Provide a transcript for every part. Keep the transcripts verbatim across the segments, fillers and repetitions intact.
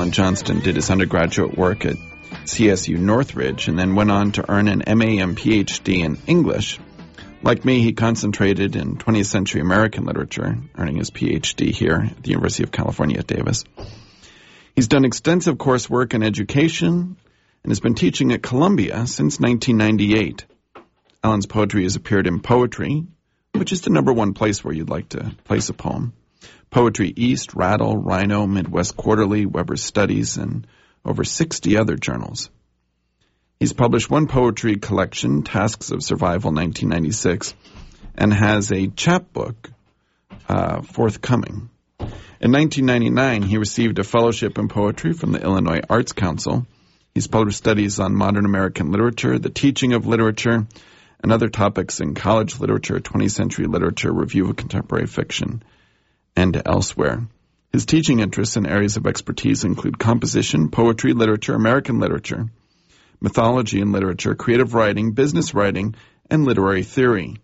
Alan Johnston did his undergraduate work at C S U Northridge and then went on to earn an M A and P H D in English. Like me, he concentrated in twentieth century American literature, earning his P H D here at the University of California at Davis. He's done extensive coursework in education and has been teaching at Columbia since nineteen ninety-eight. Alan's poetry has appeared in Poetry, which is the number one place where you'd like to place a poem. Poetry East, Rattle, Rhino, Midwest Quarterly, Weber's Studies, and over sixty other journals. He's published one poetry collection, Tasks of Survival, nineteen ninety-six, and has a chapbook uh, forthcoming. In nineteen ninety-nine, he received a fellowship in poetry from the Illinois Arts Council. He's published studies on modern American literature, the teaching of literature, and other topics in college literature, twentieth century literature, review of contemporary fiction, and elsewhere. His teaching interests and areas of expertise include composition, poetry, literature, American literature, mythology and literature, creative writing, business writing, and literary theory.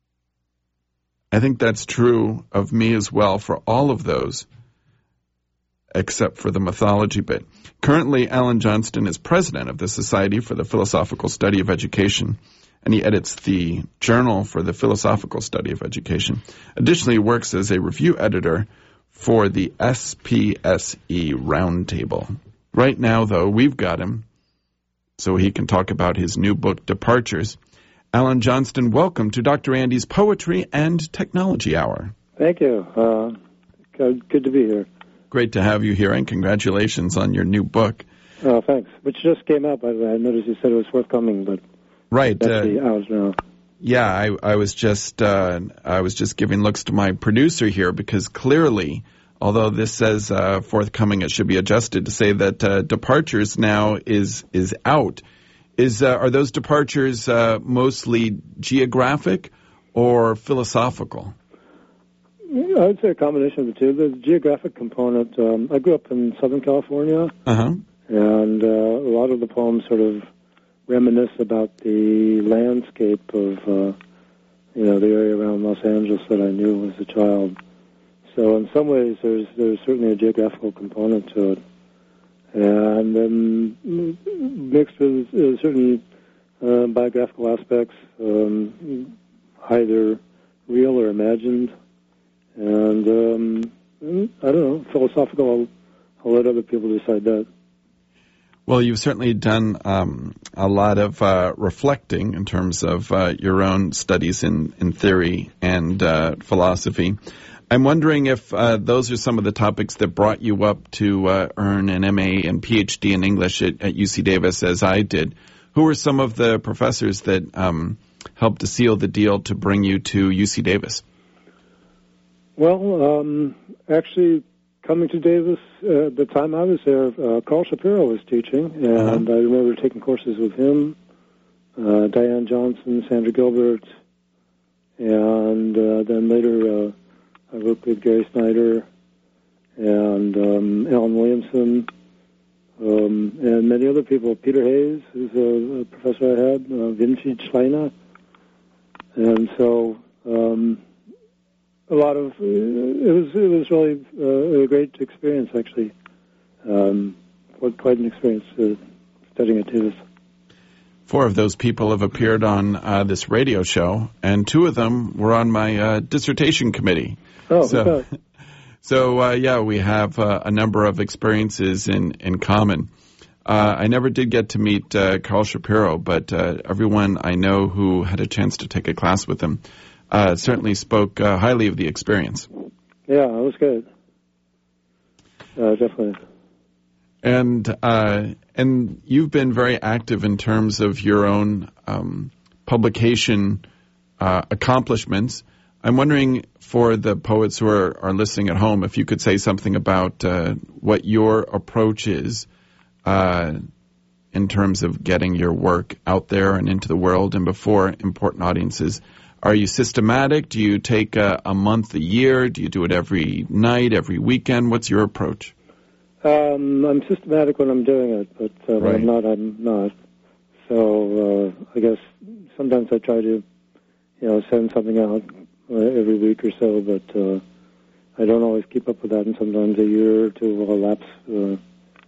I think that's true of me as well for all of those, except for the mythology bit. Currently, Alan Johnston is president of the Society for the Philosophical Study of Education, and he edits the Journal for the Philosophical Study of Education. Additionally, he works as a review editor for the S P S E Roundtable. Right now, though, we've got him so he can talk about his new book, Departures. Alan Johnston, welcome to Doctor Andy's Poetry and Technology Hour. Thank you. Uh, good, good to be here. Great to have you here, and congratulations on your new book. Oh, thanks. Which just came out, by the way. I noticed you said it was forthcoming, but right. that's uh, the hours now. Yeah, I, I was just uh, I was just giving looks to my producer here because clearly, although this says uh, forthcoming, it should be adjusted to say that uh, Departures now is is out. Is uh, are those departures uh, mostly geographic or philosophical? I would say a combination of the two. The geographic component. Um, I grew up in Southern California, uh-huh. and uh, a lot of the poems sort of reminisce about the landscape of uh, you know the area around Los Angeles that I knew as a child. So in some ways, there's there's certainly a geographical component to it, and then mixed with uh, certain uh, biographical aspects, um, either real or imagined, and um, I don't know, philosophical. I'll, I'll let other people decide that. Well, you've certainly done um, a lot of uh, reflecting in terms of uh, your own studies in, in theory and uh, philosophy. I'm wondering if uh, those are some of the topics that brought you up to uh, earn an M A and P H D in English at, at U C Davis, as I did. Who were some of the professors that um, helped to seal the deal to bring you to U C Davis? Well, um, actually, coming to Davis, uh, at the time I was there, uh, Carl Shapiro was teaching, and uh-huh. I remember taking courses with him, uh, Diane Johnson, Sandra Gilbert, and uh, then later uh, I worked with Gary Snyder and um, Alan Williamson, um, and many other people. Peter Hayes, who's a, a professor I had, uh, Winfried Schleiner, and so um, a lot of uh, it was it was really uh, a great experience actually, um, quite, quite an experience uh, studying at Davis. Four of those people have appeared on uh, this radio show, and two of them were on my uh, dissertation committee. Oh, so, okay. so uh, yeah, we have uh, a number of experiences in, in common. Uh, I never did get to meet uh, Carl Shapiro, but uh, everyone I know who had a chance to take a class with him uh, certainly spoke uh, highly of the experience. Yeah, it was good. Uh, definitely. And uh, and you've been very active in terms of your own um, publication uh, accomplishments. I'm wondering, for the poets who are, are listening at home, if you could say something about uh, what your approach is uh, in terms of getting your work out there and into the world and before important audiences. Are you systematic? Do you take a, a month, a year? Do you do it every night, every weekend? What's your approach? Um, I'm systematic when I'm doing it, but uh, right. when I'm not, I'm not. So uh, I guess sometimes I try to, you know, send something out uh, every week or so, but uh, I don't always keep up with that, and sometimes a year or two will elapse uh,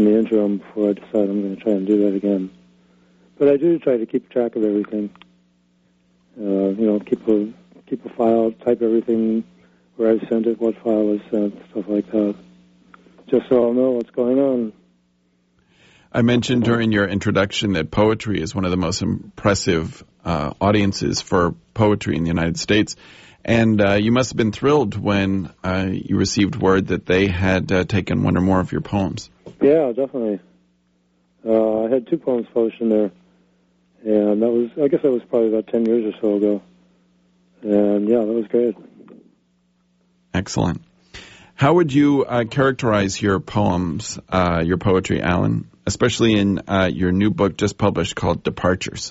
in the interim before I decide I'm going to try and do that again. But I do try to keep track of everything. Uh, you know, keep a keep a file, type everything, where I sent it, what file was sent, stuff like that, just so I'll know what's going on. I mentioned during your introduction that poetry is one of the most impressive uh, audiences for poetry in the United States. And uh, you must have been thrilled when uh, you received word that they had uh, taken one or more of your poems. Yeah, definitely. Uh, I had two poems published in there. And that was, I guess that was probably about ten years or so ago. And yeah, that was great. Excellent. How would you uh, characterize your poems, uh, your poetry, Alan, especially in uh, your new book just published called Departures?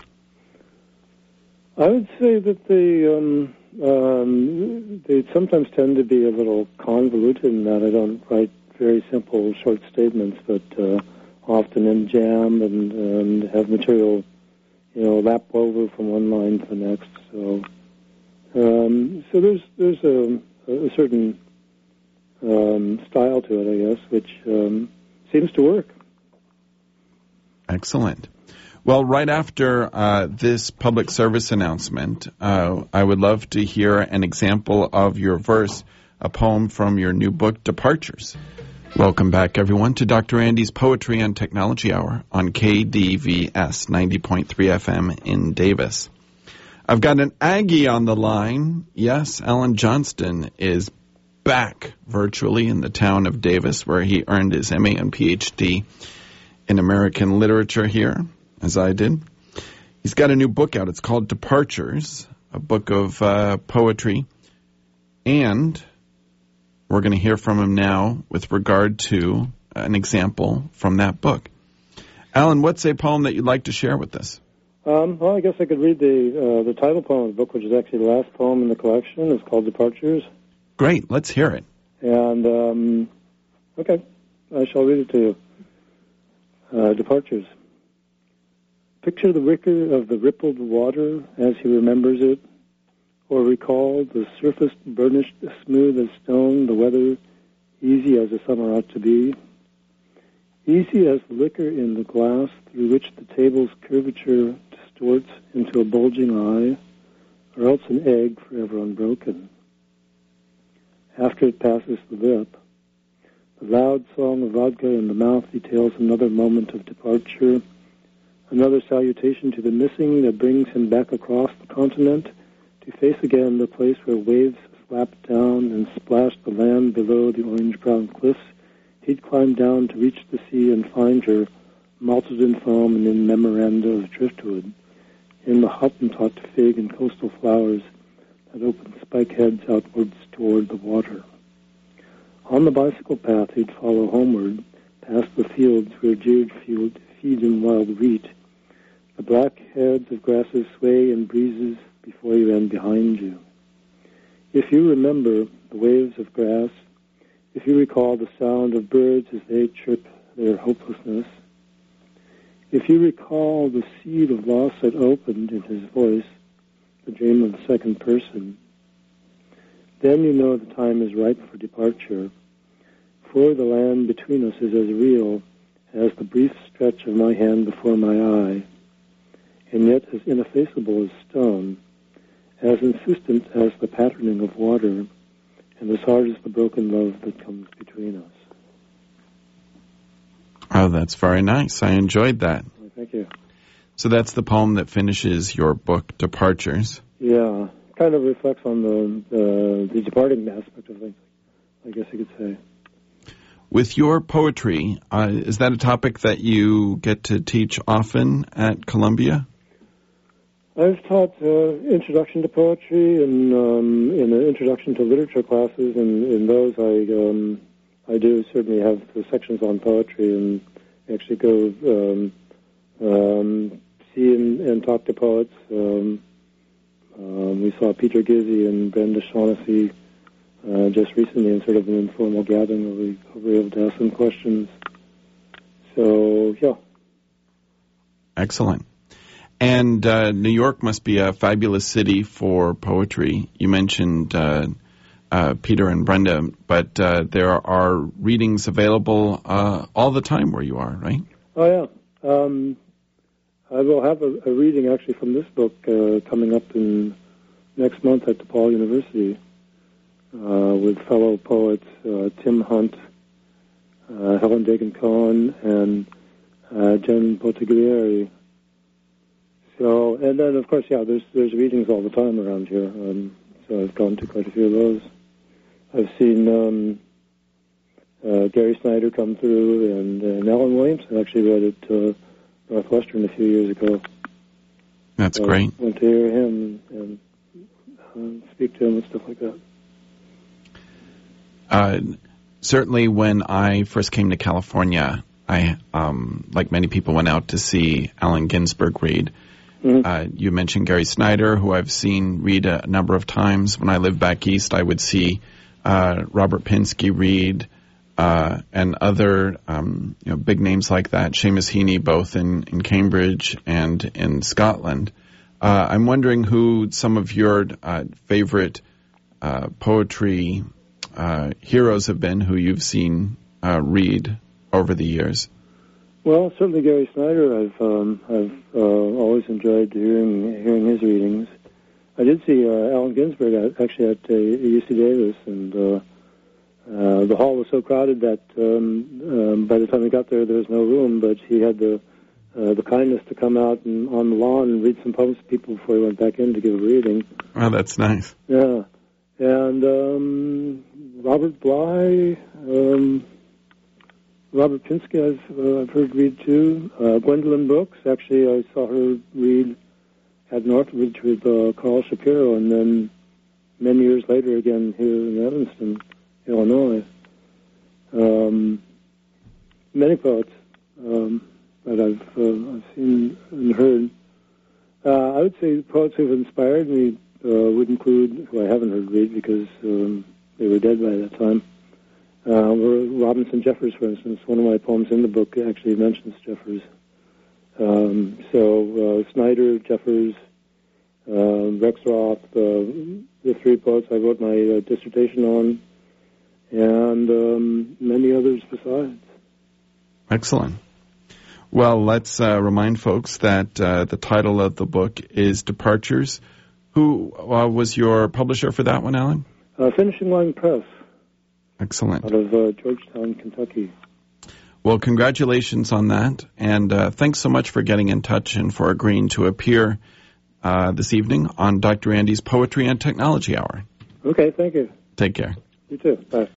I would say that they, um, um, they sometimes tend to be a little convoluted in that I don't write very simple short statements, but uh, often in jam and, and have material, you know, lap over from one line to the next. So, um, so there's there's a, a certain um, style to it, I guess, which um, seems to work. Excellent. Well, right after uh, this public service announcement, uh, I would love to hear an example of your verse, a poem from your new book, Departures. Welcome back, everyone, to Doctor Andy's Poetry and Technology Hour on K D V S ninety point three F M in Davis. I've got an Aggie on the line. Yes, Alan Johnston is back virtually in the town of Davis, where he earned his M A and P H D in American literature here, as I did. He's got a new book out. It's called Departures, a book of uh, poetry. And we're going to hear from him now with regard to an example from that book. Alan, what's a poem that you'd like to share with us? Um, well, I guess I could read the uh, the title poem of the book, which is actually the last poem in the collection. It's called Departures. Great. Let's hear it. And, um, okay, I shall read it to you. Uh, Departures. Picture the wicker of the rippled water as he remembers it, or recall the surface burnished smooth as stone, the weather easy as a summer ought to be, easy as the liquor in the glass through which the table's curvature distorts into a bulging eye, or else an egg forever unbroken. After it passes the lip, the loud song of vodka in the mouth details another moment of departure, another salutation to the missing that brings him back across the continent to face again the place where waves slapped down and splashed the land below the orange-brown cliffs. He'd climb down to reach the sea and find her, malted in foam and in memoranda of driftwood, in the Hottentot fig and coastal flowers that opened spike heads outwards toward the water. On the bicycle path he'd follow homeward, past the fields where deer feed, feed in wild wheat. The black heads of grasses sway in breezes before you and behind you. If you remember the waves of grass, if you recall the sound of birds as they chirp their hopelessness, if you recall the seed of loss that opened in his voice, the dream of the second person, then you know the time is ripe for departure, for the land between us is as real as the brief stretch of my hand before my eye, and yet as ineffaceable as stone, as insistent as the patterning of water, and as hard as the broken love that comes between us. Oh, that's very nice. I enjoyed that. Well, thank you. So that's the poem that finishes your book, Departures. Yeah, kind of reflects on the, the, the departing aspect of things, I guess you could say. With your poetry, uh, is that a topic that you get to teach often at Columbia? I've taught uh, introduction to poetry and um, in the introduction to literature classes, and in those I um, I do certainly have the sections on poetry and actually go um, um, see and, and talk to poets. Um, um, we saw Peter Gizzi and Brenda Shaughnessy uh, just recently in sort of an informal gathering where we were able to ask them questions. So, yeah. Excellent. And uh, New York must be a fabulous city for poetry. You mentioned uh, uh, Peter and Brenda, but uh, there are readings available uh, all the time where you are, right? Oh, yeah. Um, I will have a, a reading, actually, from this book uh, coming up in next month at DePaul University uh, with fellow poets uh, Tim Hunt, uh, Helen Dagan-Cohen, and uh, Jen Bottiglieri. So, and then, of course, yeah, there's there's readings all the time around here. Um, so I've gone to quite a few of those. I've seen um, uh, Gary Snyder come through, and, and Alan Williamson actually read at uh, Northwestern a few years ago. That's so great. I went to hear him and, and uh, speak to him and stuff like that. Uh, certainly, when I first came to California, I, um, like many people, went out to see Allen Ginsberg read. Mm-hmm. Uh, you mentioned Gary Snyder, who I've seen read a number of times. When I lived back east, I would see uh, Robert Pinsky read, uh, and other um, you know, big names like that, Seamus Heaney, both in, in Cambridge and in Scotland. Uh, I'm wondering who some of your uh, favorite uh, poetry uh, heroes have been, who you've seen uh, read over the years. Well, certainly Gary Snyder. I've um, I've uh, always enjoyed hearing hearing his readings. I did see uh, Allen Ginsberg at, actually at uh, U C Davis, and uh, uh, the hall was so crowded that um, um, by the time we got there, there was no room. But he had the uh, the kindness to come out and on the lawn and read some poems to people before he went back in to give a reading. Oh, that's nice. Yeah, and um, Robert Bly. Um, Robert Pinsky, I've, uh, I've heard read too. Uh, Gwendolyn Brooks, actually, I saw her read at Northridge with uh, Carl Shapiro, and then many years later again here in Evanston, Illinois. Um, many poets um, that I've, uh, I've seen and heard. Uh, I would say poets who have inspired me uh, would include, who I haven't heard read because um, they were dead by that time. Uh, Robinson Jeffers, for instance, one of my poems in the book actually mentions Jeffers. Um, so uh, Snyder, Jeffers, uh, Rex Roth, uh, the three poets I wrote my uh, dissertation on, and um, many others besides. Excellent. Well, let's uh, remind folks that uh, the title of the book is Departures. Who uh, was your publisher for that one, Alan? Uh, Finishing Line Press. Excellent. Out of uh, Georgetown, Kentucky. Well, congratulations on that, and uh, thanks so much for getting in touch and for agreeing to appear uh, this evening on Doctor Andy's Poetry and Technology Hour. Okay, thank you. Take care. You too. Bye.